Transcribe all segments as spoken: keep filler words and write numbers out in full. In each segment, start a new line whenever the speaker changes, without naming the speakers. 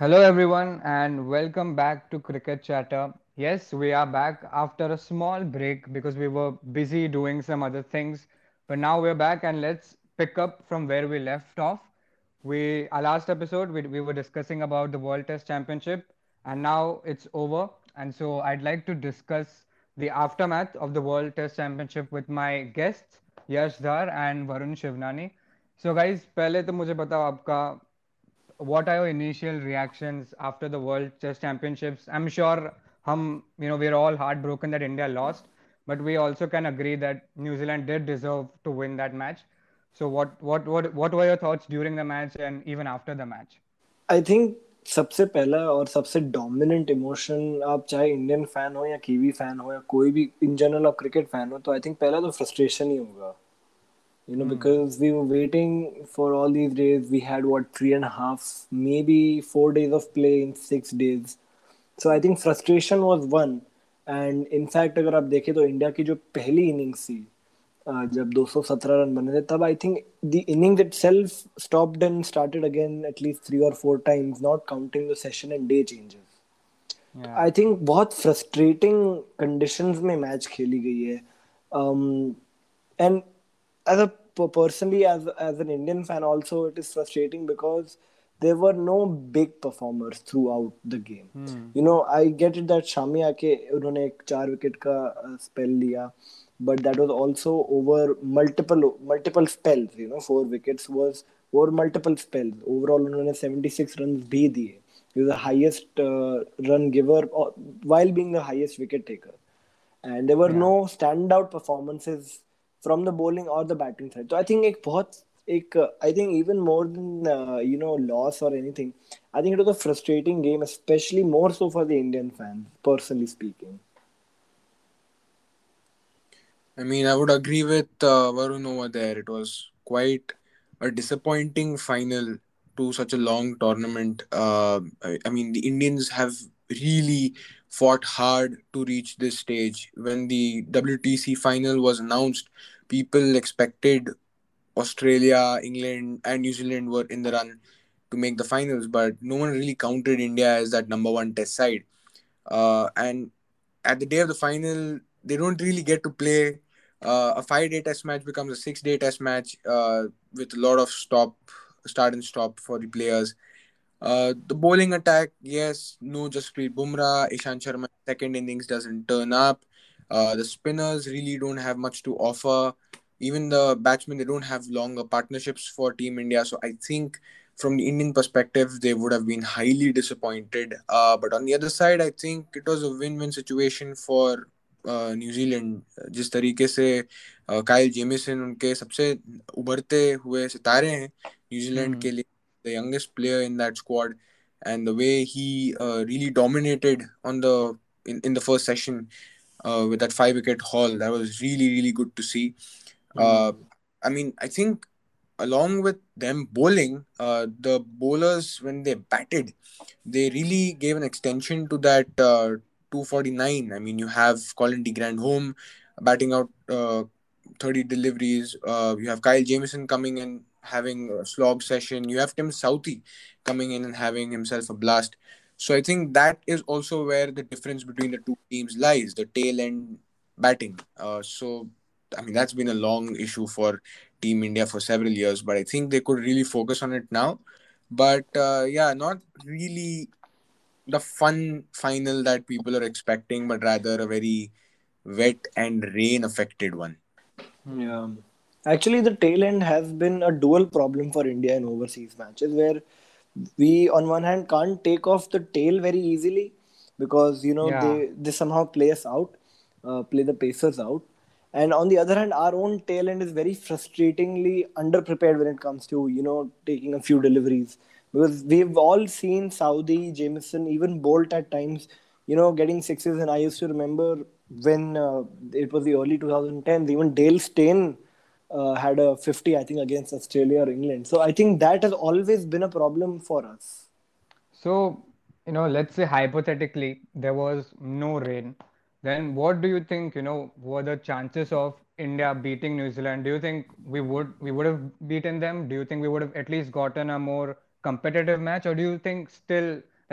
Hello, everyone, and welcome back to Cricket Chatter. Yes, we are back after a small break because we were busy doing some other things. But now we're back, and let's pick up from where we left off. We, our last episode, we, we were discussing about the World Test Championship, and now it's over. And so I'd like to discuss the aftermath of the World Test Championship with my guests, Yash Dhar and Varun Shivnani. So, guys, पहले तो मुझे बताओ आपका what are your initial reactions after the World Chess Championships? I'm sure hum, you know, we're all heartbroken that India lost, but we also can agree that New Zealand did deserve to win that match. So what what what what were your thoughts during the match and even after the match?
I think सबसे पहला और सबसे dominant emotion आप चाहे Indian fan हो या kiwi fan हो या कोई भी इन जनरल आप क्रिकेट फैन हो तो आई थिंक पहला तो फ्रस्ट्रेशन ही होगा. You know,
Hmm.
because we were waiting for all these days. We had what three and a half, maybe four days of play in six days. So I think frustration was one. And in fact, अगर आप देखें तो India की जो पहली innings थी uh, जब दो सौ सत्रह रन बने थे तब I think the innings itself stopped and started again at least three और four times not counting the session and day changes.
Yeah.
I think बहुत फ्रस्ट्रेटिंग कंडीशंस में मैच खेली गई है. And as a personally as as an Indian fan also it is frustrating because there were no big performers throughout the game.
Hmm.
You know, I get it that Shami आके उन्होंने एक चार wicket का spell लिया, but that was also over multiple multiple spells. You know, four wickets was over multiple spells. Overall उन्होंने seventy-six runs भी दिए. He was the highest uh, run giver uh, while being the highest wicket taker. And there were
Yeah.
no standout performances from the bowling or the batting side. So I think एक बहुत एक uh, I think even more than uh, you know loss or anything, I think it was a frustrating game, especially more so for the Indian fans, personally speaking.
I mean, I would agree with uh, Varun over there. It was quite a disappointing final to such a long tournament. Uh, I, I mean, the Indians have really fought hard to reach this stage. When the W T C final was announced, people expected Australia, England, and New Zealand were in the run to make the finals, but no one really counted India as that number one test side. Uh, and at the day of the final, they don't really get to play. Uh, a five-day test match becomes a six-day test match uh, with a lot of stop, start and stop for the players. Uh, the bowling attack, yes, no Jasprit Bumrah, Ishan Sharma second innings doesn't turn up. Uh, the spinners really don't have much to offer. Even the batsmen, they don't have longer partnerships for Team India. So I think from the Indian perspective, they would have been highly disappointed. Uh, but on the other side, I think it was a win-win situation for uh, New Zealand. जिस तरीके से Kyle Jameson उनके सबसे उभरते हुए सितारे हैं New Zealand
Hmm.
के लिए, the youngest player in that squad, and the way he uh, really dominated on the in, in the first session uh, with that five wicket haul, that was really really good to see. Uh,
Hmm.
I mean, I think along with them bowling, uh, the bowlers when they batted, they really gave an extension to that uh, two forty-nine. I mean, you have Colin de Grandhomme batting out uh, thirty deliveries. Uh, you have Kyle Jamieson coming in having a slog session. You have Tim Southey coming in and having himself a blast. So I think that is also where the difference between the two teams lies, the tail end batting. Uh, so I mean, that's been a long issue for Team India for several years, but I think they could really focus on it now. But uh, yeah, not really the fun final that people are expecting, but rather a very wet and rain affected one.
Hmm.
Yeah. Actually, the tail end has been a dual problem for India in overseas matches where we, on one hand, can't take off the tail very easily because, you know,
Yeah.
they, they somehow play us out, uh, play the Pacers out. And on the other hand, our own tail end is very frustratingly underprepared when it comes to, you know, taking a few deliveries. Because we've all seen Saudi, Jameson, even Bolt at times, you know, getting sixes. And I used to remember when uh, it was the early twenty tens, even Dale Steyn uh, had a fifty, I think, against Australia or England. So I think that has always been a problem for us.
So, you know, let's say hypothetically there was no rain, then what do you think, you know, were the chances of India beating New Zealand? Do you think we would we would have beaten them? Do you think we would have at least gotten a more competitive match, or do you think still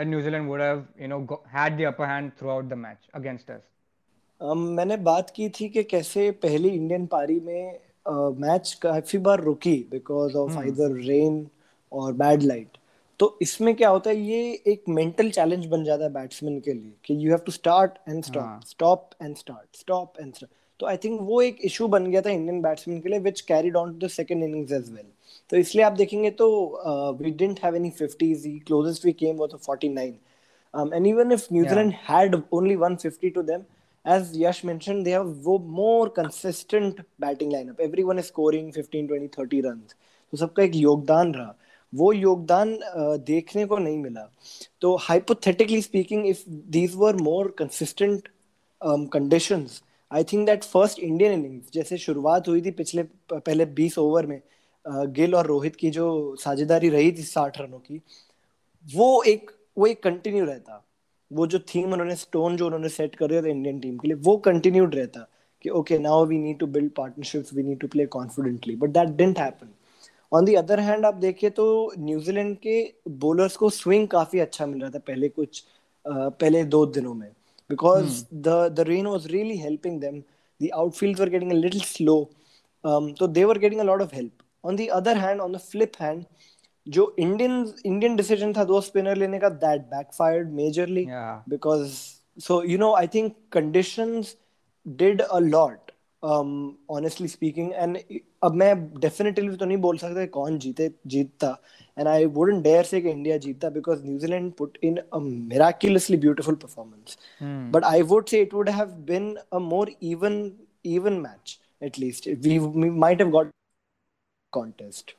that New Zealand would have, you know, go, had the upper hand throughout the match against us?
um, मैंने बात की थी कि कैसे पहली Indian पारी में match काफी बार रुकी because of
Hmm.
Either rain और बैड लाइट. तो इसमें क्या होता है, ये एक मेंटल चैलेंज बन जाता है बैट्समैन के लिए कि you have to start and stop,
हाँ.
Stop and start, stop and start. तो आई थिंक वो एक इशू बन गया था इंडियन बैट्समैन के लिए which carried on to the second innings as well. तो इसलिए आप देखेंगे तो we didn't have any fifties. The closest we came was forty nine. Um, and even if New
Yeah.
Zealand had only one fifty to them, as Yash mentioned, they have wo- more consistent batting lineup. Everyone is scoring fifteen, twenty, thirty runs. तो सबका एक योगदान रहा. वो योगदान uh, देखने को नहीं मिला. तो hypothetically speaking, if these were more consistent um, conditions, I think that first Indian innings जैसे शुरुआत हुई थी पिछले पहले बीस ओवर में गिल और रोहित की जो साझेदारी रही थी साठ रनों की, वो एक वो एक कंटिन्यू रहता. वो जो थीम उन्होंने स्टोन जो उन्होंने सेट कर दिया था इंडियन टीम के लिए, वो कंटिन्यूड रहता कि okay now we need to build partnerships, we need to play confidently, but that didn't happen. On the other hand आप देखिए तो न्यूजीलैंड के बॉलर्स को स्विंग काफी अच्छा मिल रहा था पहले कुछ uh, पहले दो दिनों में
Hmm.
because the the rain was really helping them. The outfields were getting a little slow, um, so they were getting a lot of help. On the other hand, on the flip hand, जो Indian Indian decision था दो spinner लेने का, that backfired majorly
Yeah.
Because so you know I think conditions did a lot honestly speaking. And अब मैं definitely तो नहीं बोल सकता कौन जीते जीतता, एंड आई वुडंट डेयर से कि इंडिया जीतता because New Zealand put in a miraculously beautiful performance.
Hmm.
But I would say it would have been a more even even match at least. We, we might have got contest.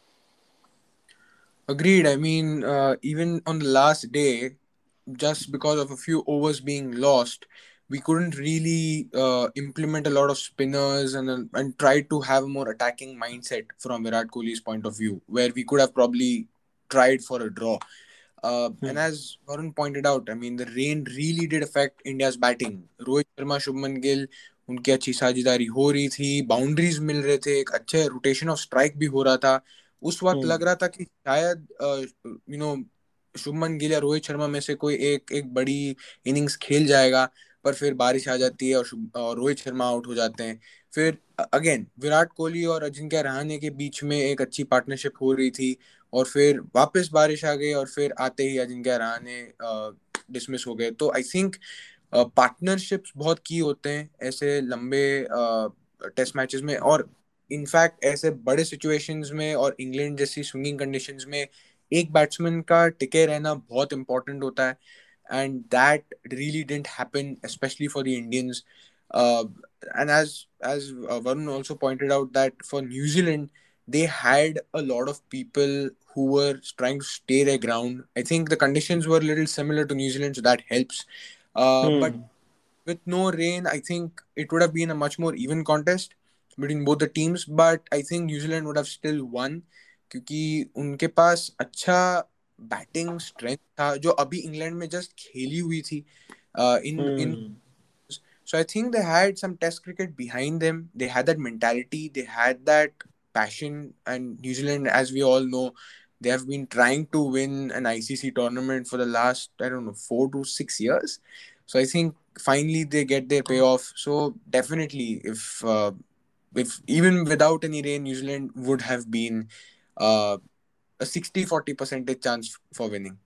Agreed. I mean, uh, even on the last day, just because of a few overs being lost, we couldn't really uh, implement a lot of spinners and uh, and try to have a more attacking mindset from Virat Kohli's point of view, where we could have probably tried for a draw. Uh, and as Varun pointed out, I mean, the rain really did affect India's batting. Rohit Sharma, Shubman Gill, उनकी अच्छी साझेदारी हो रही थी, boundaries मिल रहे थे, एक अच्छे रोटेशन ऑफ स्ट्राइक भी हो रहा था. उस वक्त लग
Hmm.
रहा था कि शायद यू नो शुभमन गिल या रोहित शर्मा में से कोई एक एक बड़ी इनिंग्स खेल जाएगा. पर फिर बारिश आ जाती है और, शुभ- और रोहित शर्मा आउट हो जाते हैं. फिर अगेन विराट कोहली और अजिंक्य रहाणे के बीच में एक अच्छी पार्टनरशिप हो रही थी, और फिर वापस बारिश आ गई और फिर आते ही अजिंक्य रहाणे डिसमिस हो गए. तो आई थिंक पार्टनरशिप्स बहुत की होते हैं ऐसे लंबे टेस्ट मैचेस में, और इनफैक्ट ऐसे बड़े सिचुएशंस में और इंग्लैंड जैसी स्विंगिंग कंडीशंस में एक बैट्समैन का टिके रहना बहुत इंपॉर्टेंट होता है. And that really didn't happen specially for the Indians. and as as uh, Varun also pointed out, that for New Zealand they had a lot of people who were trying to stay their ground. I think the conditions were a little similar to New Zealand, so that helps. Uh, but
Hmm.
with no rain, I think it would have been a much more even contest between both the teams. But I think New Zealand would have still won क्योंकि उनके पास अच्छा batting strength था जो अभी England में just खेली हुई थी इन इन
Hmm.
so I think they had some test cricket behind them. They had that mentality, they had that passion. And New Zealand, as we all know, they have been trying to win an I C C tournament for the last, I don't know, four to six years. So I think finally they get their payoff. So definitely, if uh, if even without any rain, New Zealand would have been uh, a sixty forty percentage chance for winning.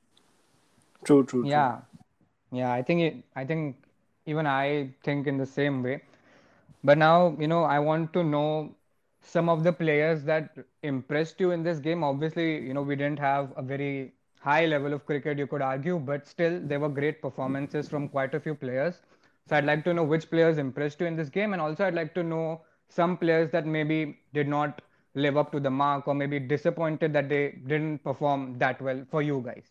True, true, true.
Yeah. Yeah, I think it, I think even I think in the same way. But now, you know, I want to know some of the players that impressed you in this game. Obviously, you know, we didn't have a very high level of cricket, you could argue, but still there were great performances from quite a few players. So I'd like to know which players impressed you in this game, and also I'd like to know some players that maybe did not live up to the mark or maybe disappointed that they didn't perform that well for you guys.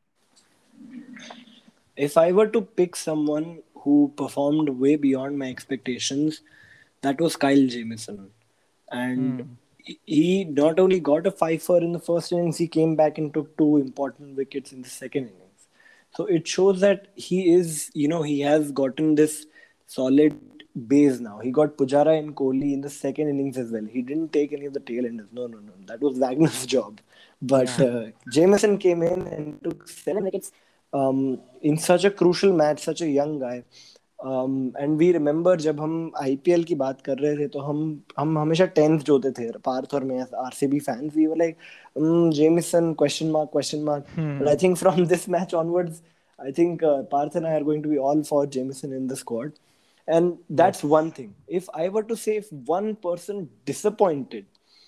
If I were to pick someone who performed way beyond my expectations, that was Kyle Jamieson. And
Hmm.
he not only got a fifer in the first innings, he came back and took two important wickets in the second innings. So it shows that he is, you know, he has gotten this solid base now. He got Pujara and Kohli in the second innings as well. He didn't take any of the tail enders. No, no, no. That was Wagner's job. But
Yeah.
uh, Jameson came in and took seven wickets um, in such a crucial match, such a young guy. Um, and we remember जब हम I P L की बात कर रहे थे तो हम हम हमेशा टेंथ होते थे पार्थ और मैं R C B fans. We were like mm, Jameson question mark question mark. But I
Hmm.
think from this match onwards, I think uh, Parth and I are going to be all for Jameson in the squad. And that's
Yes.
one thing. If I were to say if one person disappointed,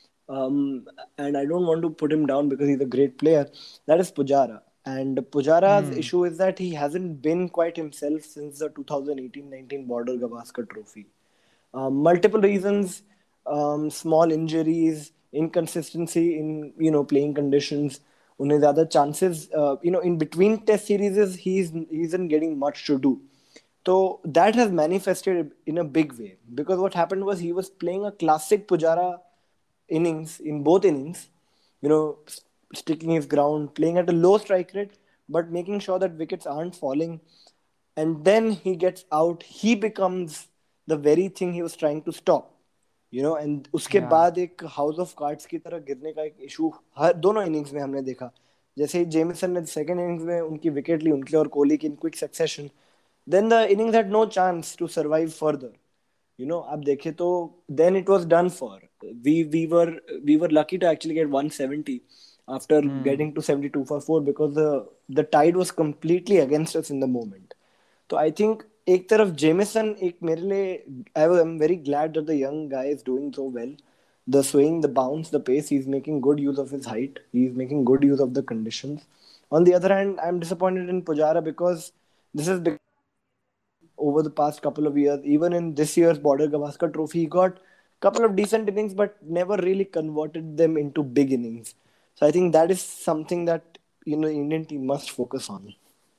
um, and I don't want to put him down because he's a great player, that is Pujara. And Pujara's
Hmm.
issue is that he hasn't been quite himself since the twenty eighteen nineteen Border Gavaskar Trophy. Um, multiple reasons, um, small injuries, inconsistency in you know playing conditions. उन्हें ज़्यादा chances, uh, you know, in between test series, he's he isn't getting much to do. So that has manifested in a big way because what happened was he was playing a classic Pujara innings in both innings, you know, sticking his ground, playing at a low strike rate, but making sure that wickets aren't falling. And then he gets out, he becomes the very thing he was trying to stop. You know and उसके
Yeah.
बाद एक house of cards की तरह गिरने का एक issue हर दोनों innings में हमने देखा. जैसे ही जेमिसन ने सेकंड इनिंग्स में उनकी विकेट ली उनकी और कोहली की in quick succession, then the innings had no chance to survive further. You know आप देखें तो then it was done for. We we were we were lucky to actually get one seventy after
Hmm.
getting to seventy-two for four because the the tide was completely against us in the moment. तो I think एक तरफ Jameson एक मेरे लिए I am very glad that the young guy is doing so well. The swing, the bounce, the pace, he's making good use of his height. He's making good use of the conditions. On the other hand, I'm disappointed in Pujara because this has become over the past couple of years. Even in this year's Border Gavaskar Trophy, he got a couple of decent innings, but never really converted them into big innings. So I think that is something that you know Indian team must focus on.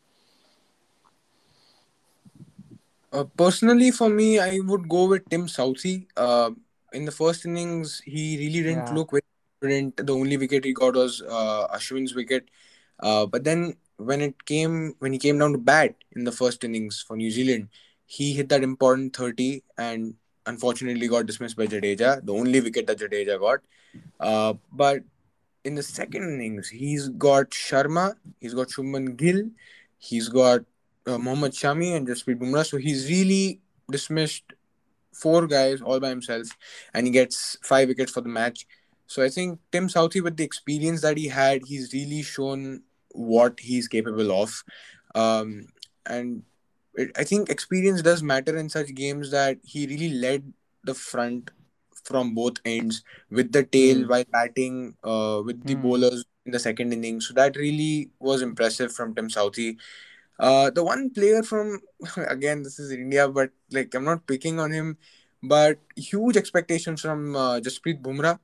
Uh, personally, for me, I would go with Tim Southey. Uh, in the first innings, he really didn't
Yeah.
look very confident. The only wicket he got was uh, Ashwin's wicket. Uh, but then when it came, when he came down to bat in the first innings for New Zealand, he hit that important thirty and unfortunately got dismissed by Jadeja, the only wicket that Jadeja got. Uh, but in the second innings, he's got Sharma, he's got Shubman Gill, he's got uh, Mohammad Shami and Jasprit Bumrah. So he's really dismissed four guys all by himself, and he gets five wickets for the match. So I think Tim Southey, with the experience that he had, he's really shown what he's capable of. Um, and it, I think experience does matter in such games that he really led the front from both ends with the tail
Hmm.
while batting uh, with the
Hmm.
bowlers in the second innings. So that really was impressive from Tim Southey. Uh, the one player from again, this is India, but like I'm not picking on him, but huge expectations from uh, Jasprit Bumrah,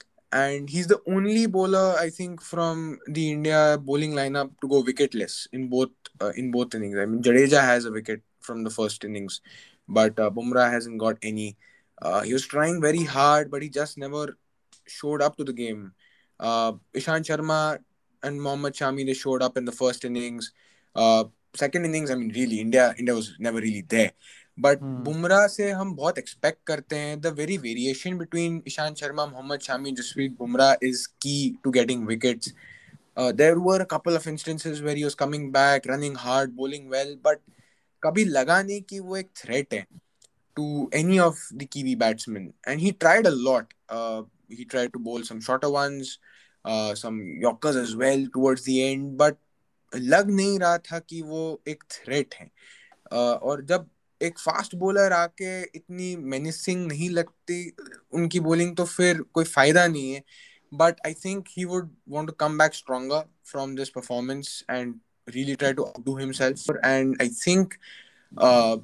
and he's the only bowler I think from the India bowling lineup to go wicketless in both uh, in both innings. I mean, Jadeja has a wicket from the first innings, but uh, Bumrah hasn't got any. Uh, he was trying very hard, but he just never showed up to the game. Uh, Ishant Sharma and Mohammad Shami, they showed up in the first innings. Uh, Second innings, I mean, really, India India was never really there. But
Hmm.
Bumrah से हम बहुत expect करते हैं. The very variation between Ishant Sharma, Mohammed Shami, Jasprit Bumrah is key to getting wickets. There were a couple of instances where he was coming back, running hard, bowling well, but कभी लगा नहीं कि वो एक थ्रेट है to any of the Kiwi batsmen. And he tried a lot. Uh, he tried to bowl some shorter ones, uh, some Yorkers as well towards the end, but लग नहीं रहा था कि वो एक थ्रेट है. Uh, और जब एक फास्ट बॉलर आके इतनी मेनिसिंग नहीं लगती उनकी बॉलिंग, तो फिर कोई फायदा नहीं है. But I think he would want to come back stronger from this performance and really try to outdo himself. And I think uh,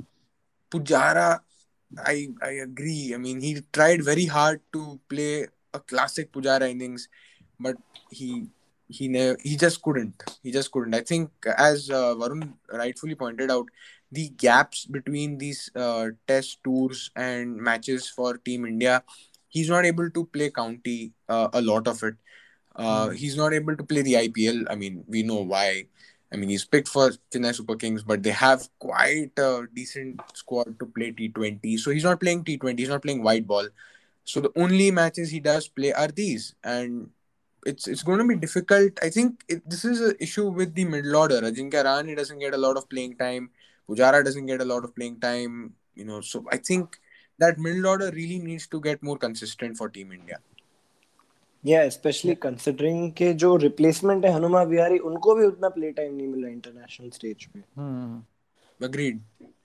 Pujara, I I agree. I mean, he tried very hard to play a classic Pujara innings, but he he never he just couldn't. He just couldn't. I think, as uh, Varun rightfully pointed out, the gaps between these uh, test tours and matches for Team India, he's not able to play county uh, a lot of it. Uh,
Hmm.
he's not able to play the I P L. I mean, we know why. I mean, he's picked for Chennai Super Kings, but they have quite a decent squad to play T twenty. So he's not playing T twenty, he's not playing white ball. So the only matches he does play are these. And it's it's going to be difficult. I think it, this is an issue with the middle order. Ajinkya Rahane doesn't get a lot of playing time. Pujara doesn't get a lot of playing time. You know, so I think that middle order really needs to get more consistent for Team India.
Yeah, especially considering के जो replacement है हनुमा विहारी उनको भी उतना play time नहीं मिला international stage पे.
Hmm.
Agreed.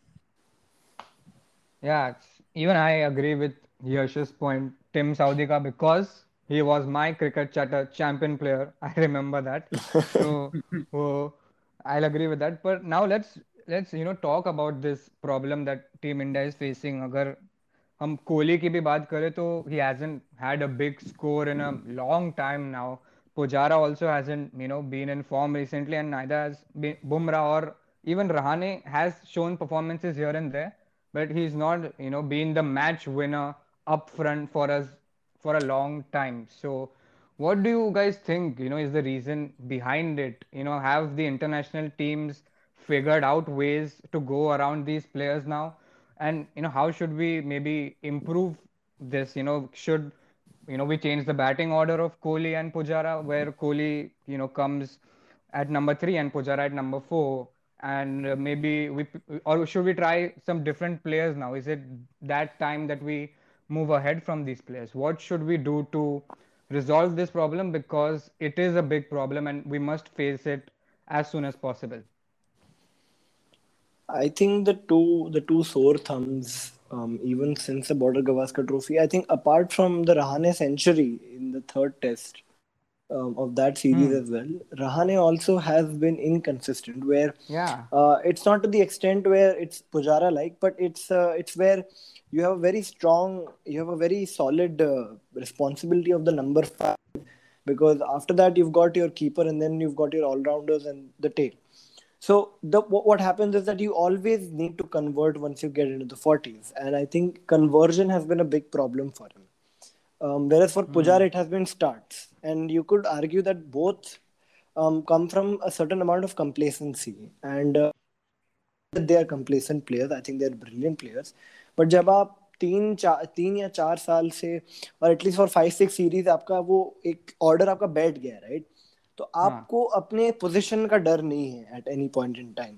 Yeah, it's- even I agree with Yash's point, Tim Saudika, because he was my cricket chatter champion player. I remember that. So, oh, I'll agree with that. But now let's let's you know talk about this problem that Team India is facing. अगर हम कोहली की भी बात करें तो he hasn't had a big score in a long time now. Pujara also hasn't you know been in form recently, and neither has been Bumrah or even Rahane has shown performances here and there, but he's not you know been the match winner up front for us for a long time. So what do you guys think you know is the reason behind it? You know have the international teams figured out ways to go around these players now? And you know how should we maybe improve this? You know should you know we change the batting order of Kohli and Pujara, where Kohli you know comes at number three and Pujara at number four, and uh, maybe we or should we try some different players now? Is it that time that we move ahead from these players? What should we do to resolve this problem, because it is a big problem and we must face it as soon as possible?
I think the two the two sore thumbs, um, even since the Border Gavaskar Trophy, I think apart from the Rahane century in the third test um, of that series
Hmm.
as well, Rahane also has been inconsistent. Where
Yeah.
uh, it's not to the extent where it's Pujara like, but it's uh, it's where you have a very strong, you have a very solid uh, responsibility of the number five, because after that you've got your keeper and then you've got your all rounders and the tail. So the what what happens is that you always need to convert once you get into the forties, and I think conversion has been a big problem for him. Um, whereas for Pujar,
Hmm.
it has been starts, and you could argue that both um, come from a certain amount of complacency. And uh, that they are complacent players, I think they're brilliant players. But जब आप तीन चार तीन या चार साल से और at least four five six series आपका वो एक ऑर्डर आपका बैठ गया, राइट? तो
हाँ.
आपको अपने पोजीशन का डर नहीं है at any point in time.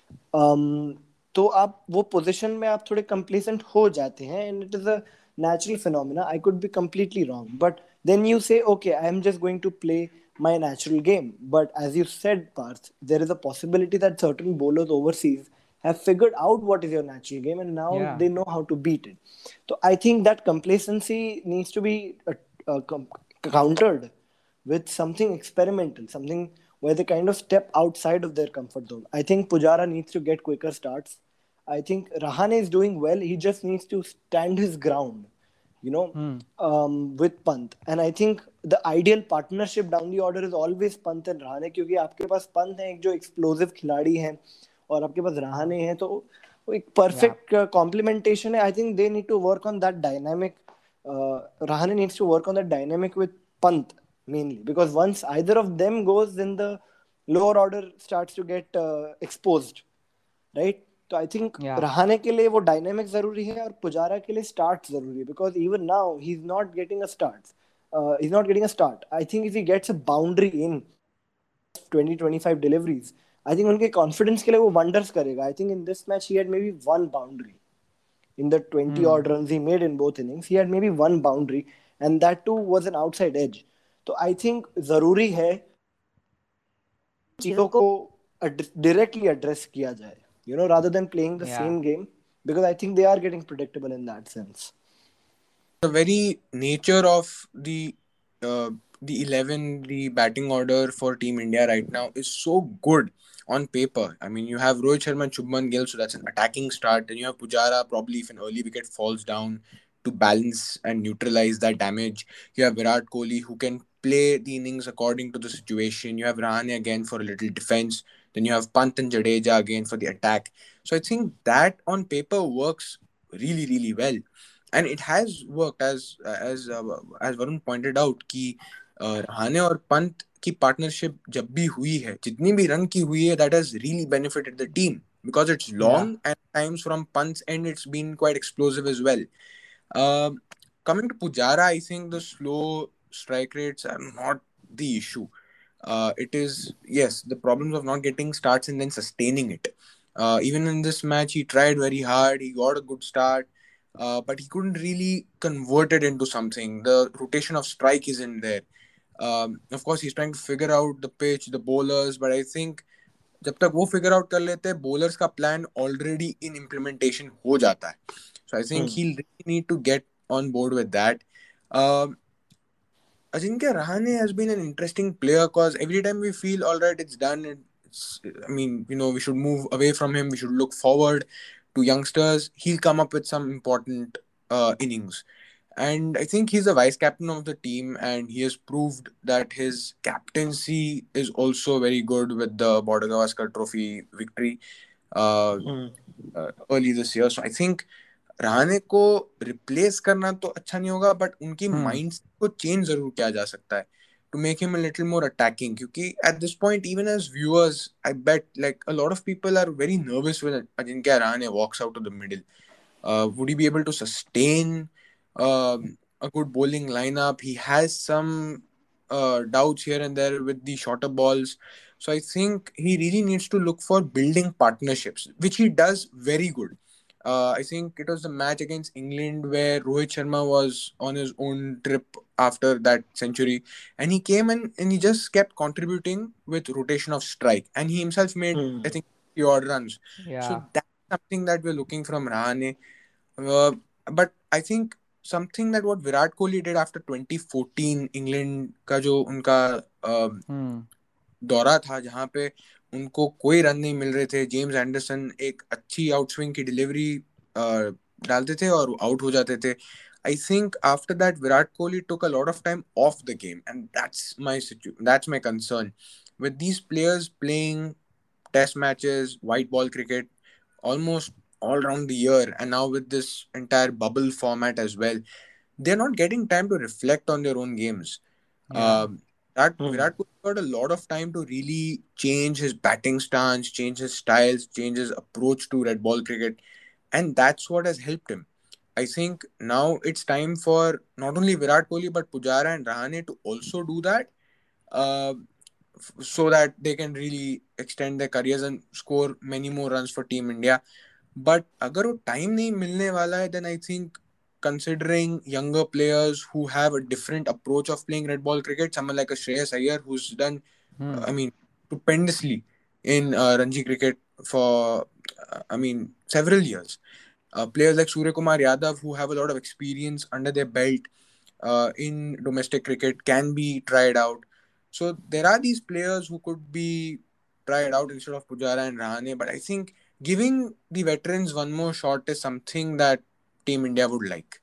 um, तो आप वो पोजीशन में आप थोड़े कंप्लेसेंट हो जाते हैं, and it is a natural phenomena. I could be completely wrong, but then you say, okay, I am just going to play my natural game. But as you said, Parth, there is a possibility that certain bowlers overseas have figured out what is your natural game, and now
Yeah.
they know how to beat it. So I think that complacency needs to be uh, uh, com- countered with something experimental, something where they kind of step outside of their comfort zone. I think Pujara needs to get quicker starts. I think Rahane is doing well. He just needs to stand his ground, you know,
Hmm.
um, with Pant. And I think the ideal partnership down the order is always Pant and Rahane, क्योंकि आपके पास पंत है एक जो explosive खिलाड़ी हैं और आपके पास रहाने हैं, तो वो एक
Yeah.
perfect uh, complementation है. I think they need to work on that dynamic. Uh, Rahane needs to work on that dynamic with Pant mainly, because once either of them goes, then the lower order starts to get uh, exposed, right? तो I think
Yeah.
Rahane के लिए वो dynamic जरूरी है और पुजारा के लिए start जरूरी है, because even now he is not getting a start, he is not getting a start. I think if he gets a boundary in twenty twenty five deliveries, I think उनके confidence के लिए वो wonders करेगा. I think in this match he had may be one boundary in the twenty
Hmm.
odd runs he made in both innings. He had maybe one boundary, and that too was an outside edge. So I think जरूरी है चीजों को directly address किया जाए, you know, rather than playing the
Yeah.
same game, because I think they are getting predictable in that sense.
The very nature of the uh, the eleven, the batting order for Team India right now is so good on paper. I mean, you have Rohit Sharma and Shubman Gill, so that's an attacking start. Then you have Pujara, probably if an early wicket falls down, to balance and neutralize that damage. You have Virat Kohli, who can play the innings according to the situation. You have Rahane again for a little defense. Then you have Pant and Jadeja again for the attack. So I think that on paper works really, really well, and it has worked, as as uh, as Varun pointed out. Ki Rahane और पंत की partnership जब भी हुई है, जितनी भी run की हुई है, that has really benefited the team because it's
Yeah.
long and times from Pant's end it's been quite explosive as well. Uh, Coming to Pujara, I think the slow strike rates are not the issue. Uh, it is, yes, the problems of not getting starts and then sustaining it. Uh, even in this match, he tried very hard. He got a good start, uh, but he couldn't really convert it into something. The rotation of strike isn't there. Um, of course, he's trying to figure out the pitch, the bowlers, but I think जब तक वो figure out कर लेते हैं bowlers का plan already in implementation हो जाता है. So I think
Hmm.
he'll really need to get on board with that. Um, Ajinkya Rahane has been an interesting player because every time we feel all right, it's done. It's, I mean, you know, we should move away from him. We should look forward to youngsters. He'll come up with some important uh, innings. And I think he's the vice captain of the team, and he has proved that his captaincy is also very good with the Border Gavaskar Trophy victory uh,
Hmm.
uh, early this year. So I think Rahane को replace करना तो अच्छा नहीं होगा, but उनकी
Hmm.
Mind को change जरूर किया जा सकता है to make him a little more attacking, क्योंकि at this point even as viewers I bet like a lot of people are very nervous when Ajinkya Rahane walks out of the middle. Would he be able to sustain um, a good bowling lineup? He has some uh, doubts here and there with the shorter balls. So I think he really needs to look for building partnerships, which he does very good. uh, I think it was the match against England where Rohit Sharma was on his own trip after that century, and he came in and he just kept contributing with rotation of strike, and he himself made, I
Hmm.
think, few odd runs. So
Yeah.
that's something that we're looking from Rahane. Uh, but I think something that what Virat Kohli did after twenty fourteen England का जो उनका uh,
Hmm.
दौरा था जहां पे उनको कोई run नहीं मिल रहे थे, जेम्स एंडरसन एक अच्छी आउटस्विंग की डिलीवरी डालते थे और आउट हो जाते थे. I think after that Virat Kohli took a lot of time off the game, and that's my situ- that's my concern with these players playing test matches, white ball cricket almost all around the year, and now with this entire bubble format as well, they're not getting time to reflect on their own games.
Yeah.
Um, that
Hmm.
Virat Kohli got a lot of time to really change his batting stance, change his styles, change his approach to red ball cricket, and that's what has helped him. I think now it's time for not only Virat Kohli but Pujara and Rahane to also do that, uh, f- so that they can really extend their careers and score many more runs for Team India. But अगर वो time नहीं मिलने वाला है, then I think considering younger players who have a different approach of playing red ball cricket, someone like a Shreyas Iyer who's done, uh,
Hmm.
I mean, stupendously in uh, Ranji cricket for, uh, I mean, several years. Uh, players like Surya Kumar Yadav who have a lot of experience under their belt uh, in domestic cricket can be tried out. So there are these players who could be tried out instead of Pujara and Rahane, but I think giving the veterans one more shot is something that Team India would like.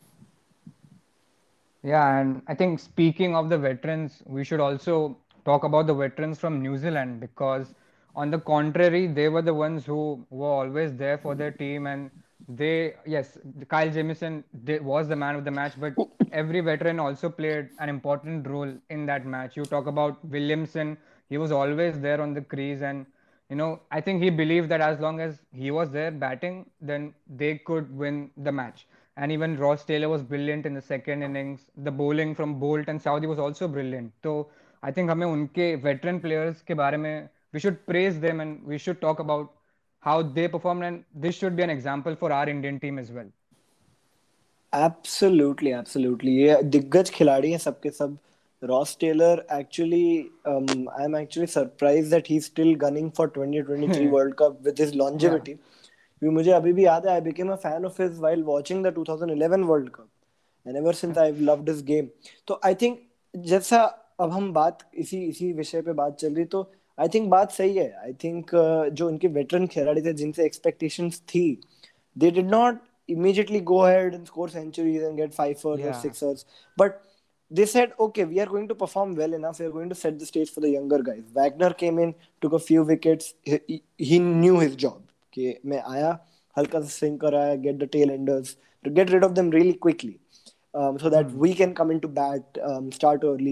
Yeah, and I think speaking of the veterans, we should also talk about the veterans from New Zealand because, on the contrary, they were the ones who were always there for their team. And they, yes, Kyle Jamieson did, was the man of the match, but every veteran also played an important role in that match. You talk about Williamson, he was always there on the crease, and you know, I think he believed that as long as he was there batting, then they could win the match. And even Ross Taylor was brilliant in the second innings. The bowling from Bolt and Saudi was also brilliant. So I think हमें उनके veteran players के बारे में we should praise them and we should talk about how they performed, and this should be an example for our Indian team as well.
Absolutely absolutely ये दिग्गज खिलाड़ी हैं सबके सब. Ross Taylor actually I am actually surprise that he still gunning for twenty twenty three world cup with his
Yeah.
Longevity. क्योंकि मुझे अभी भी याद है I became a fan of his while watching the twenty eleven world cup and ever since I have loved his game. तो I think जैसा अब हम बात इसी इसी विषय पे बात चल रही, तो आई थिंक बात सही है. आई थिंक जो उनके वेटरन खिलाड़ी थे जिनसे एक्सपेक्टेशंस थी, they did not immediately go ahead and score centuries and get fifers or
Yeah.
sixers, but they said, okay, we are going to perform well enough. We are going to set the stage for the younger guys. Wagner came in, took a few wickets. He, he knew his job. Okay, मैं आया, हल्का सा swing कराया, get the tail enders, to get rid of them really quickly, um, so that
Hmm.
we can come into bat, um, start early,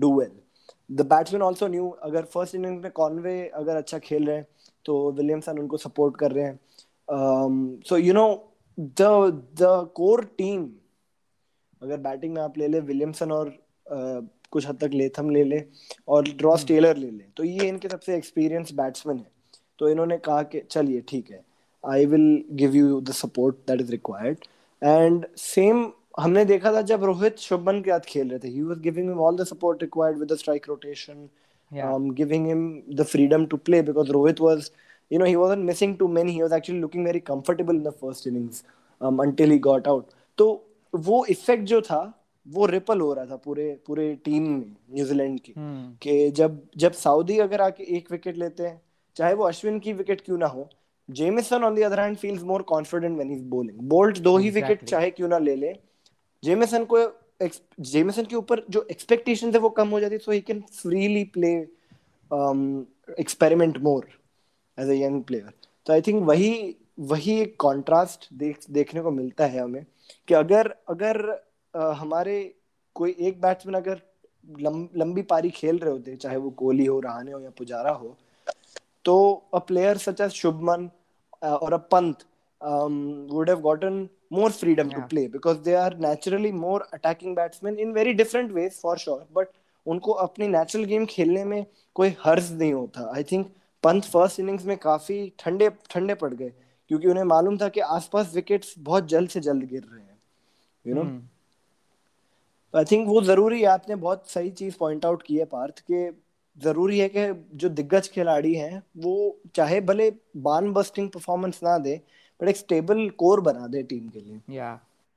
do well. The batsman also knew अगर first innings में Conway अगर अच्छा खेल रहे हैं तो Williamson उनको support कर रहे हैं. um, so you know the the core team, अगर बैटिंग में आप ले ले विलियमसन और uh, कुछ हद तक लेथम ले ले और रॉस
Hmm.
टेलर ले ले, तो ये इनके सबसे एक्सपीरियंस बैट्समैन है. तो इन्होंने कहा कि चलिए ठीक है, I will give you the support that is required. And same हमने देखा था जब रोहित शुभमन के साथ खेल रहे थे, he was giving him all the support required with the strike rotation,
Yeah.
um, giving him the freedom to play because Rohit was, you know, he wasn't missing too many. He was actually looking very comfortable in the first innings um, until he got out. तो वो effect जो था वो ripple हो रहा था पूरे पूरे टीम में न्यूजीलैंड की,
Hmm.
कि जब जब सऊदी अगर आके एक विकेट लेते हैं, चाहे वो अश्विन की विकेट क्यों ना हो, Jamieson on the other hand feels more confident when he is bowling. Boult दो ही विकेट
Exactly.
चाहे क्यों ना ले ले, जेमिसन को जेमिसन के ऊपर जो एक्सपेक्टेशन है वो कम हो जाती, so he can freely play, experiment more as a young player. तो आई थिंक वही वही एक कॉन्ट्रास्ट देख देखने को मिलता है हमें, कि अगर अगर uh, हमारे कोई एक बैट्समैन अगर लम, लंबी पारी खेल रहे होते, चाहे वो कोहली हो, रहाणे हो या पुजारा हो, तो a player such as Shubman uh, or a Pant um, would have gotten more freedom to
Yeah.
play because they are naturally more attacking batsmen in very different ways for sure. But उनको अपनी natural game खेलने में कोई हर्ज नहीं होता. I think Pant first innings में काफी ठंडे ठंडे पड़ गए, क्योंकि उन्हें मालूम था कि आसपास विकेट्स बहुत जल्द से जल्द गिर रहे हैं, you know.
Hmm.
I think वो जरूरी है. आपने बहुत सही चीज पॉइंट आउट की है पार्थ, के जरूरी है कि जो दिग्गज खिलाड़ी हैं वो चाहे भले बान बस्टिंग परफॉर्मेंस ना दे, बट एक स्टेबल कोर बना दे टीम के लिए.
Yeah.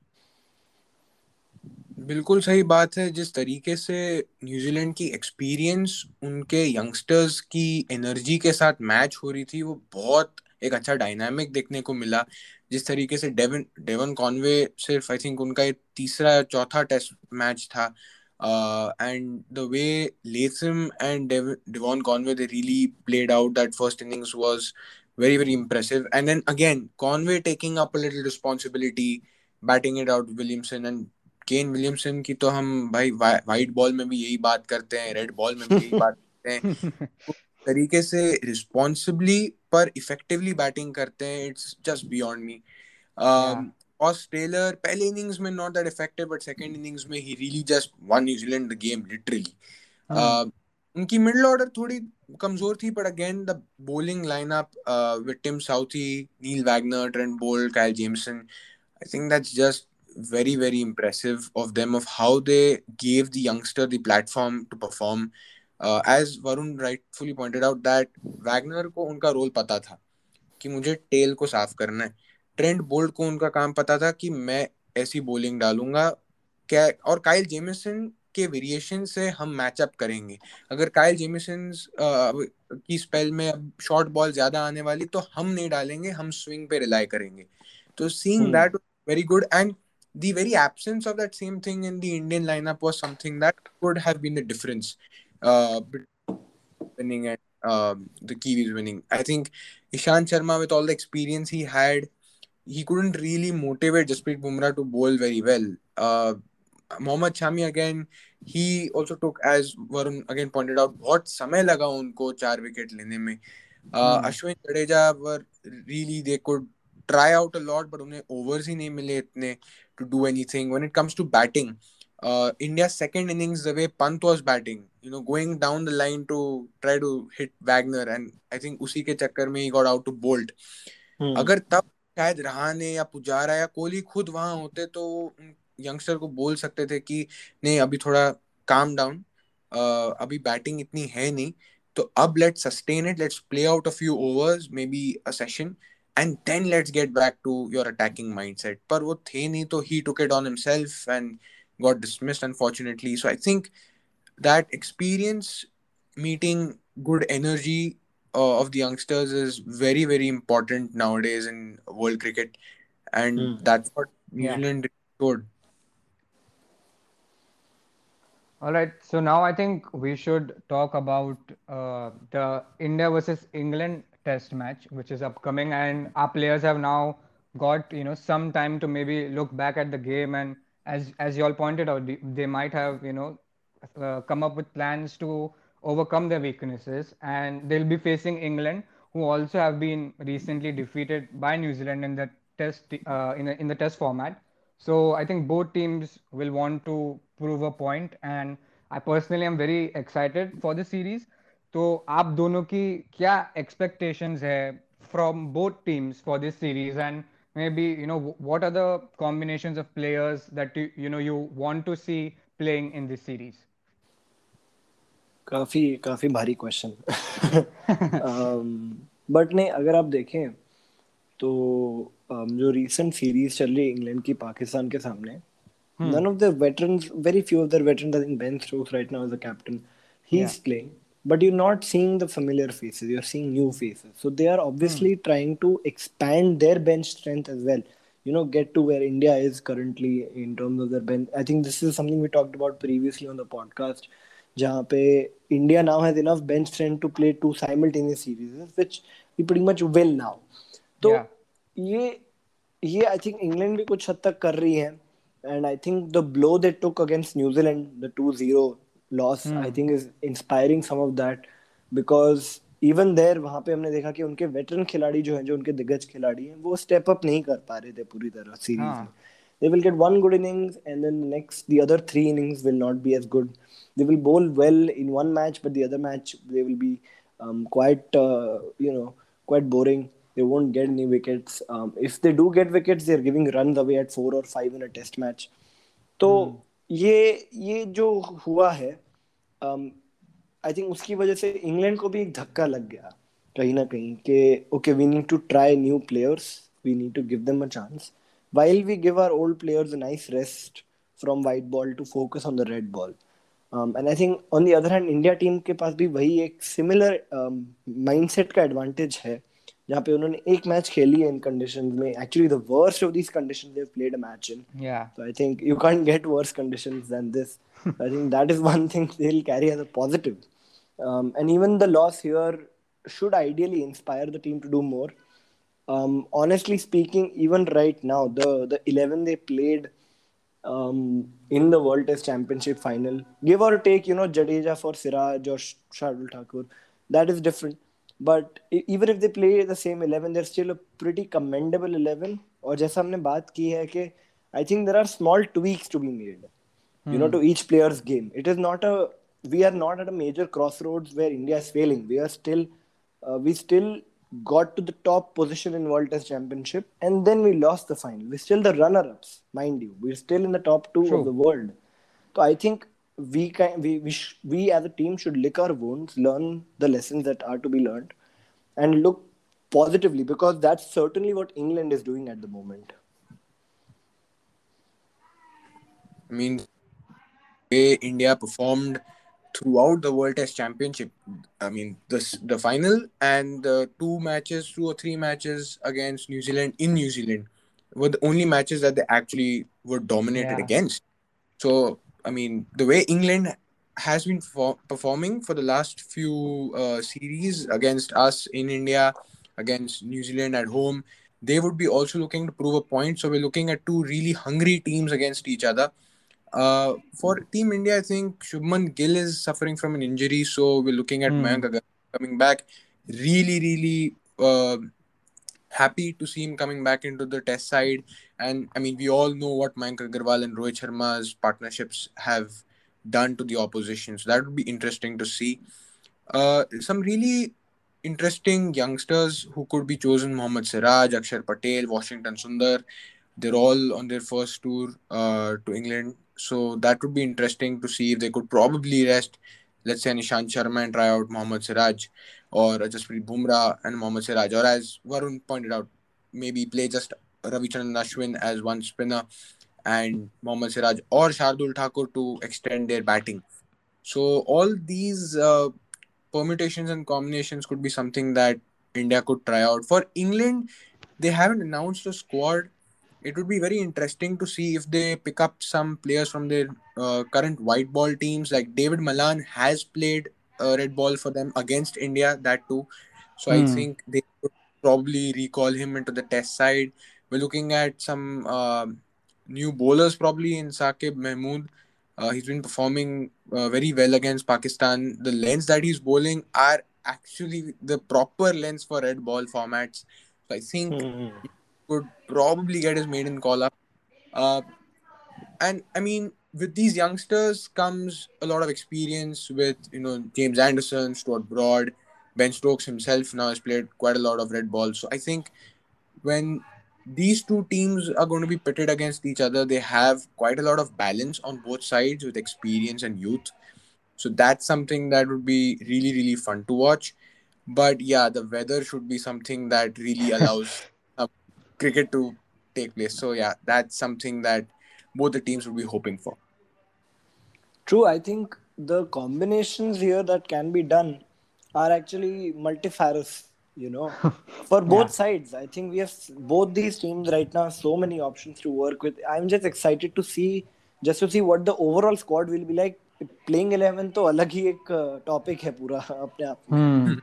बिल्कुल सही बात है. जिस तरीके से न्यूजीलैंड की एक्सपीरियंस उनके यंगस्टर्स की एनर्जी के साथ मैच हो रही थी, वो बहुत एक अच्छा डायनामिक देखने को मिला. जिस तरीके से डेवन डेवन कॉनवे सिर्फ आई थिंक उनका ये तीसरा या चौथा टेस्ट मैच था, and the way Latham and Devon Conway they really played out that first innings was very very impressive. And then again Conway taking up a little responsibility, batting it out Williamson. And Kane Williamson की तो हम भाई white ball में भी यही बात करते हैं, रेड बॉल में भी यही बात करते हैं. तो तरीके से रिस्पॉन्सिबली पर इफेक्टिवली बैटिंग करते हैं, it's just beyond me.
Yeah.
Ross Taylor पहले इनिंग्स में not that effective, but second innings में ही really just won New Zealand the game literally.
Hmm.
उनकी मिडिल ऑर्डर थोड़ी कमजोर थी, but again the bowling lineup with Tim Southee, Neil Wagner, Trent Boult, Kyle Jamieson, I think that's just very, very impressive of them, of how they gave the youngster the platform to perform. Uh, as Varun rightfully pointed out, that Wagner को उनका role पता था कि मुझे tell को साफ करना है. ट्रेंट बोल्ट को उनका काम पता था कि मैं ऐसी बॉलिंग डालूंगा क्या, और काइल जेमिसन के वेरिएशन से हम मैचअप करेंगे. अगर काइल जेमिसन की स्पेल में अब शॉर्ट बॉल ज्यादा आने वाली तो हम नहीं डालेंगे, हम स्विंग पे रिलाई करेंगे. तो seeing that was very good, and the very absence of that same thing in the Indian lineup was something that could have been the difference uh, between winning and uh, the Kiwis winning. I think Ishant Sharma, with all the experience he had, he couldn't really motivate Jasprit Bumrah to bowl very well. Uh, Mohammad Shami again, he also took, as Varun again pointed out, बहुत समय लगा उनको चार wicket लेने में. uh,
Hmm.
Ashwin Jadeja were really, they could try out a lot, but उन्हें overs ही नहीं मिले इतने to do anything. When it comes to batting, uh, India's second innings, the way Pant was batting, you know, going down the line to try to hit Wagner, and I think उसी के चक्कर में he got out to Bolt. अगर तब शायद रहाणे या पुजारा या कोहली खुद वहां होते तो यंगस्टर को बोल सकते थे कि नहीं अभी थोड़ा काम डाउन, अभी बैटिंग इतनी है नहीं, तो अब let's sustain it, let's play out a few overs, may be a session, and then let's get back to your attacking mindset. पर वो थे नहीं, तो he took it on himself and got dismissed unfortunately. So I think that experience meeting good energy uh, of the youngsters is very very important nowadays in world cricket, and that's what New
Yeah.
Zealand showed.
All right. So now I think we should talk about uh, the India versus England test match, which is upcoming, and our players have now got, you know, some time to maybe look back at the game, and as as you all pointed out, they, they might have, you know, uh, come up with plans to overcome their weaknesses, and they'll be facing England, who also have been recently defeated by New Zealand in the test uh, in, a, in the test format. So I think both teams will want to prove a point, and I personally am very excited for the series. तो आप दोनों की क्या expectations है from both teams for this series, and maybe you know what are the combinations of players that you, you know you want to see playing in this series?
काफी काफी भारी question. But नहीं, अगर आप देखें तो um, जो recent series चल रही है इंग्लैंड की पाकिस्तान के सामने, none of the veterans, very few of their veterans, I think Ben Stokes right now is the captain,
Yeah.
he's playing, but you're not seeing the familiar faces, you're seeing new faces. So they are obviously trying to expand their bench strength as well. You know, get to where India is currently in terms of their bench. I think this is something we talked about previously on the podcast, जहाँ पे India now has enough bench strength to play two simultaneous series, which we pretty much will now. तो
Yeah.
ये ये I think England भी कुछ हद तक कर रही है. And I think the blow they took against New Zealand, the two zero loss, I think is inspiring some of that, because even there वहाँ पे हमने देखा कि उनके veteran खिलाड़ी जो हैं, जो उनके दिग्गज खिलाड़ी हैं, वो step up नहीं कर पा रहे थे पूरी तरह सीरीज में. They will get one good innings, and then the next, the other three innings will not be as good. They will bowl well in one match, but the other match they will be um, quite, uh, you know, quite boring. They won't get any wickets. Um, if they do get wickets, they're giving runs away at four or five in a test match. तो ये ये जो हुआ है, I think उसकी वजह से England को भी एक धक्का लग गया कहीं ना कहीं कि okay, we need to try new players, we need to give them a chance, while we give our old players a nice rest from white ball to focus on the red ball. Um, and I think on the other hand, India team के पास भी वही एक similar um, mindset का advantage है, जहाँ पे उन्होंने एक मैच खेली है इन conditions में. Actually, the worst of these conditions they've played a match in.
Yeah.
So I think you can't get worse conditions than this. I think that is one thing they'll carry as a positive. Um, and even the loss here should ideally inspire the team to do more. Um, honestly speaking, even right now, the the eleven they played um, in the World Test Championship final, give or take, you know, Jadeja for Siraj or Shardul Thakur, that is different. But even if they play the same eleven, they're still a pretty commendable eleven. और जैसा हमने बात की है कि I think there are small tweaks to be made, you know, to each player's game. It is not a, we are not at a major crossroads where India is failing. We are still, uh, we still got to the top position in World Test Championship, and then we lost the final. We're still the runner-ups, mind you. We're still in the top two
True.
of the world. So I think we can, we we, sh- we as a team should lick our wounds, learn the lessons that are to be learned, and look positively, because that's certainly what England is doing at the moment.
I mean, the way India performed throughout the World Test Championship. I mean, the the final and the two matches, two or three matches against New Zealand in New Zealand were the only matches that they actually were dominated
Yeah.
against. So, I mean, the way England has been for- performing for the last few uh, series against us in India, against New Zealand at home, they would be also looking to prove a point. So, we're looking at two really hungry teams against each other. Uh, for Team India, I think Shubman Gill is suffering from an injury, so we're looking at Mayank Agarwal coming back. Really, really uh, happy to see him coming back into the Test side. And I mean, we all know what Mayank Agarwal and Rohit Sharma's partnerships have done to the opposition, so that would be interesting to see. Uh, some really interesting youngsters who could be chosen: Mohammad Siraj, Akshar Patel, Washington Sundar. They're all on their first tour uh, to England. So that would be interesting to see if they could probably rest, let's say, Nishant Sharma and try out Mohammad Siraj, or Jasprit Bumrah and Mohammad Siraj. Or as Varun pointed out, maybe play just Ravichandran Ashwin as one spinner and Mohammad Siraj or Shardul Thakur to extend their batting. So all these uh, permutations and combinations could be something that India could try out. For England, they haven't announced a squad. It would be very interesting to see if they pick up some players from their uh, current white ball teams. Like David Malan has played uh, red ball for them against India, that too. So I think they could probably recall him into the test side. We're looking at some uh, new bowlers probably in Saqib Mahmood. Uh, he's been performing uh, very well against Pakistan. The lengths that he's bowling are actually the proper lengths for red ball formats. So I think
Hmm.
he could probably get his maiden call up. Uh, and I mean, with these youngsters comes a lot of experience with, you know, James Anderson, Stuart Broad, Ben Stokes himself now has played quite a lot of red ball. So I think when these two teams are going to be pitted against each other, they have quite a lot of balance on both sides with experience and youth. So that's something that would be really, really fun to watch. But yeah, the weather should be something that really allows uh, cricket to take place. So yeah, that's something that both the teams would be hoping for.
True, I think the combinations here that can be done are actually multifarious, you know, for
Yeah.
both sides. I think we have s- both these teams right now, so many options to work with. I'm just excited to see, just to see what the overall squad will be like. Playing eleven तो अलग ही एक topic है पूरा अपने आप में.
Hmm.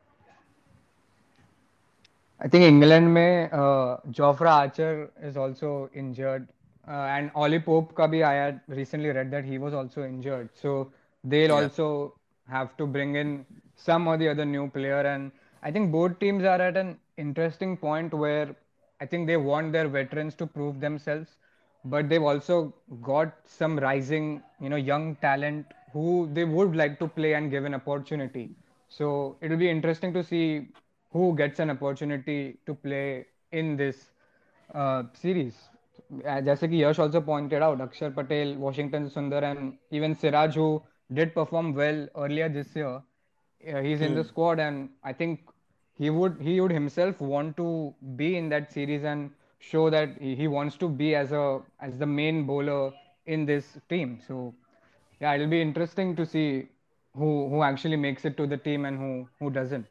I think England में uh, Jofra Archer is also injured, uh, and Ollie Pope का भी I had recently read that he was also injured. So they'll
Yeah.
also have to bring in some or the other new player, and I think both teams are at an interesting point where I think they want their veterans to prove themselves, but they've also got some rising, you know, young talent who they would like to play and give an opportunity. So it'll be interesting to see who gets an opportunity to play in this uh, series. Uh, जैसे कि यश also pointed out, Akshar Patel, Washington Sundar, and even Siraj, who did perform well earlier this year, uh, he's in the
Hmm.
squad, and I think he would he would himself want to be in that series and show that he he wants to be as a as the main bowler in this team. So yeah, it'll be interesting to see who who actually makes it to the team and who who doesn't.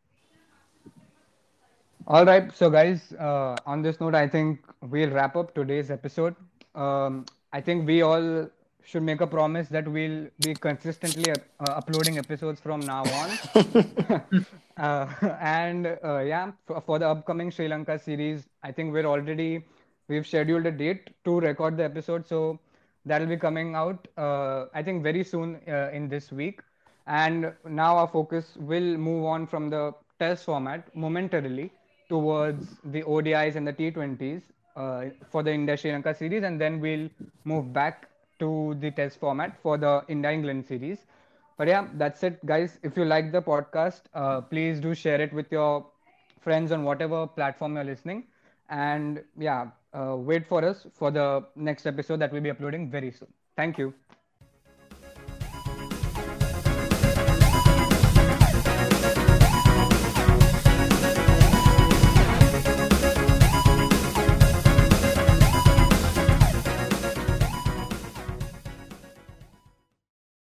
All right, so guys, uh, on this note, I think we'll wrap up today's episode. Um, I think we all should make a promise that we'll be consistently up, uh, uploading episodes from now on. uh, and uh, yeah, for, for the upcoming Sri Lanka series, I think we're already we've scheduled a date to record the episode, so that'll be coming out. Uh, I think very soon uh, in this week. And now our focus will move on from the test format momentarily towards the O D Is and the T twenties uh, for the India Sri Lanka series, and then we'll move back to the test format for the India England series. But yeah, that's it, guys. If you like the podcast, uh, please do share it with your friends on whatever platform you're listening. And yeah, uh, wait for us for the next episode that we'll be uploading very soon. Thank you.